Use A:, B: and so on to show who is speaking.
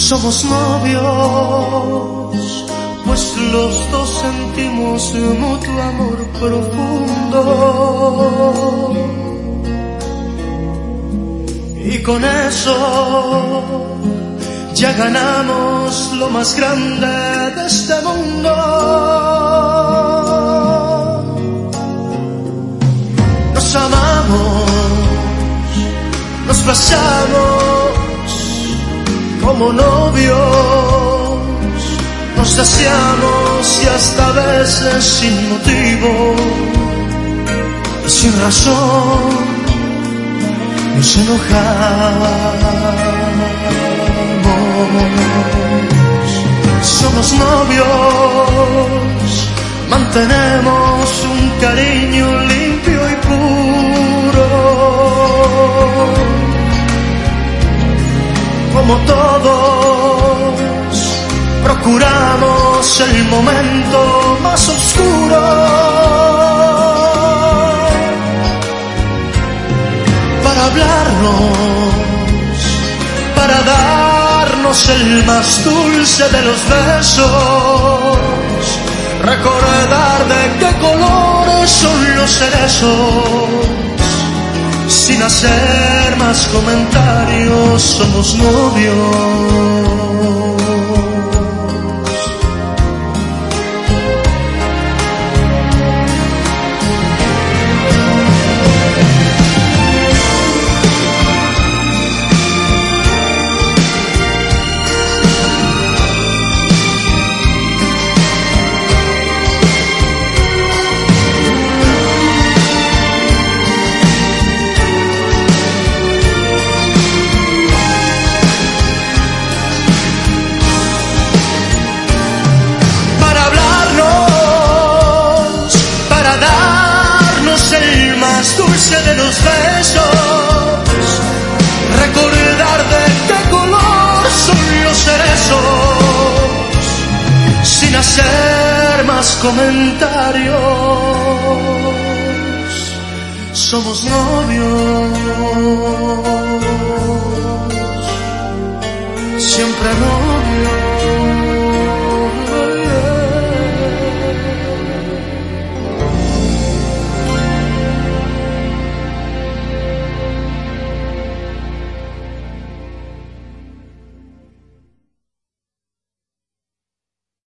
A: Somos novios, pues los dos sentimos mutuo amor profundo. Y con eso ya ganamos lo más grande de este mundo. Nos amamos, nos besamos como novios, nos deseamos y hasta a veces sin motivo y sin razón nos enojamos. Somos novios, mantenemos un cariño limpio y puro. Como todos, procuramos el momento más oscuro para hablarnos, para darnos el más dulce de los besos, recordar de qué colores son los cerezos. Sin hacer más comentarios, somos novios. Dulce de los besos, recordar de qué color son los cerezos, sin hacer más comentarios, somos novios, siempre novios.